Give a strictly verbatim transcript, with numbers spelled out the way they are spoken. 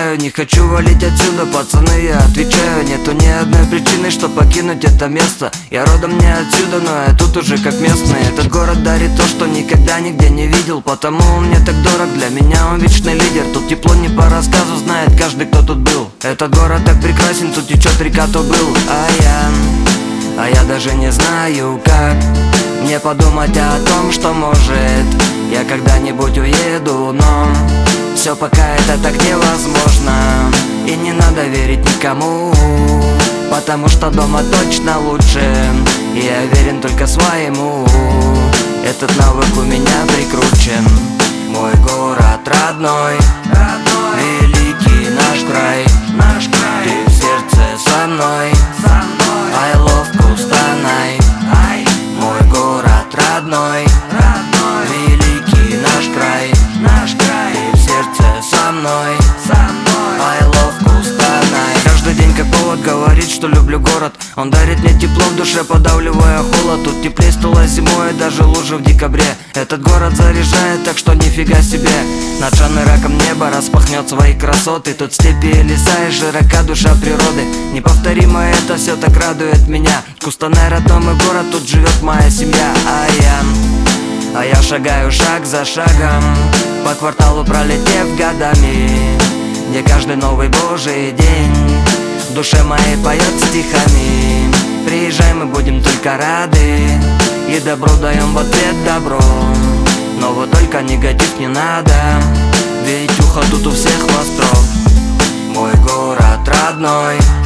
уезжаю. Не хочу валить отсюда, пацаны, я отвечаю. Нету ни одной причины, что покинуть это место. Я родом не отсюда, но я тут уже как местный. Этот город дарит то, что никогда нигде не видел. Потому он мне так дорог, для меня он вечный лидер. Тут тепло не по рассказу, знает каждый, кто тут был. Этот город так прекрасен, тут течет река Тобыл. А я, а я даже не знаю как мне подумать о том, что может я когда-нибудь уеду, но все пока это так невозможно. И не надо верить никому, потому что дома точно лучше. И я верен только своему, этот навык у меня прикручен. Мой город родной, родной, великий наш край, наш край. Ты в сердце со мной, со мной. I love Кустанай. Мой город родной, родной, великий наш край, наш край. Ты в сердце со мной, со мной. I love Кустанай. Каждый день как повод говорить, что люблю город. Он дарит мне тепло в душе, подавливая холод. Тут теплее стало зимой, даже лучше в декабре. Этот город заряжает, так что нифига себе. Над шаной раком небо распахнет свои красоты. Тут степи и леса и широка душа природы. Неповторимо это все так радует меня. Кустанай родной мой город, тут живет моя семья. А я, а я шагаю шаг за шагом, по кварталу пролетев годами, где каждый новый божий день в душе моей поет стихами. Приезжай, мы будем только рады, и добро даем в ответ добро. Но вот только негатив не надо, ведь ухо тут у всех востро. Мой город родной,